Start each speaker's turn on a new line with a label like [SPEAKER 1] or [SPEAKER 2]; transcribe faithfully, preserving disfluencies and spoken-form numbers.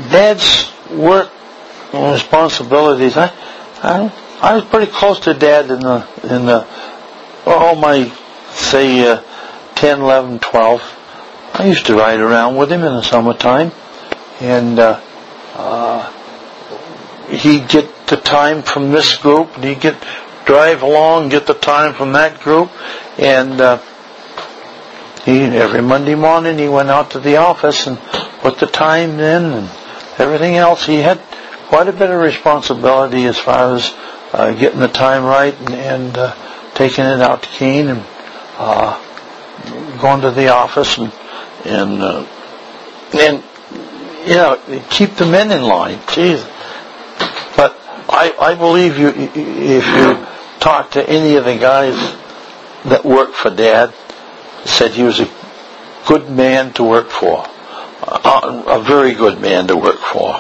[SPEAKER 1] Dad's work and responsibilities. I, I, I was pretty close to Dad in the in the all my say uh, ten, eleven, twelve. I used to ride around with him in the summertime, and uh, uh, he'd get the time from this group, and he'd get drive along, get the time from that group, and uh, he every Monday morning he went out to the office and put the time in and everything else. He had quite a bit of responsibility as far as uh, getting the time right and, and uh, taking it out to Keene and uh, going to the office and and uh, and you know keep the men in line. Jeez. But I I believe you if you talk to any of the guys that worked for Dad, said he was a good man to work for, a, a very good man to work for.